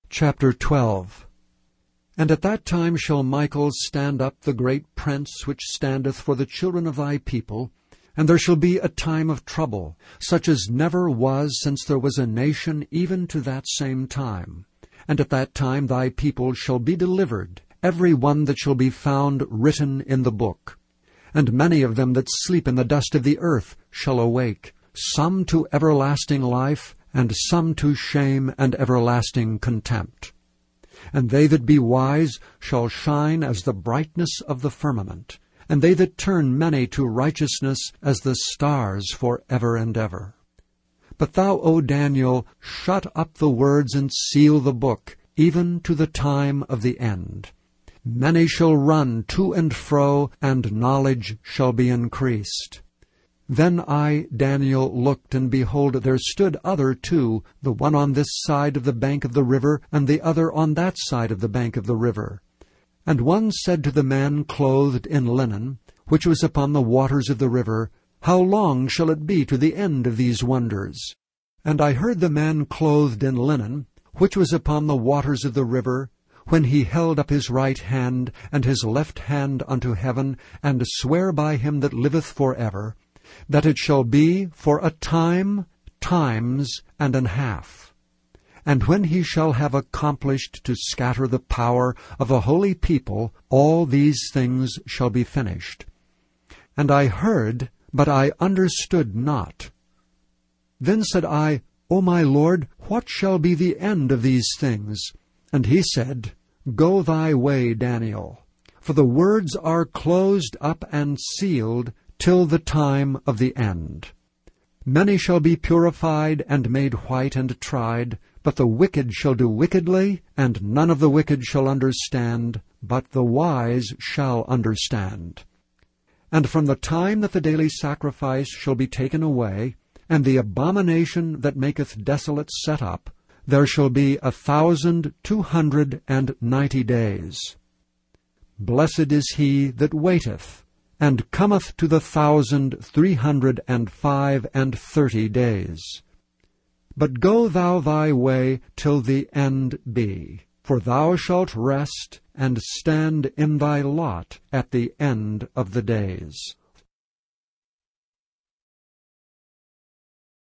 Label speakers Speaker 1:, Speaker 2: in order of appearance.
Speaker 1: Chapter 12. And at that time shall Michael stand up, the great prince which standeth for the children of thy people, and there shall be a time of trouble, such as never was since there was a nation even to that same time. And at that time thy people shall be delivered, every one that shall be found written in the book. And many of them that sleep in the dust of the earth shall awake, some to everlasting life, and some to shame and everlasting contempt. And they that be wise shall shine as the brightness of the firmament, and they that turn many to righteousness as the stars for ever and ever. But thou, O Daniel, shut up the words and seal the book, even to the time of the end. Many shall run to and fro, and knowledge shall be increased. Then I, Daniel, looked, and behold, there stood other two, the one on this side of the bank of the river, and the other on that side of the bank of the river. And one said to the man clothed in linen, which was upon the waters of the river, How long shall it be to the end of these wonders? And I heard the man clothed in linen, which was upon the waters of the river, when he held up his right hand and his left hand unto heaven, and sware by him that liveth for ever, that it shall be for a time, times, and an half. And when he shall have accomplished to scatter the power of a holy people, all these things shall be finished. And I heard, but I understood not. Then said I, O my Lord, what shall be the end of these things? And he said, Go thy way, Daniel, for the words are closed up and sealed till the time of the end. Many shall be purified and made white and tried, but the wicked shall do wickedly, and none of the wicked shall understand, but the wise shall understand. And from the time that the daily sacrifice shall be taken away, and the abomination that maketh desolate set up, there shall be 1,290 days. Blessed is he that waiteth, and cometh to the 1,335 days. But go thou thy way till the end be, for thou shalt rest and stand in thy lot at the end of the days.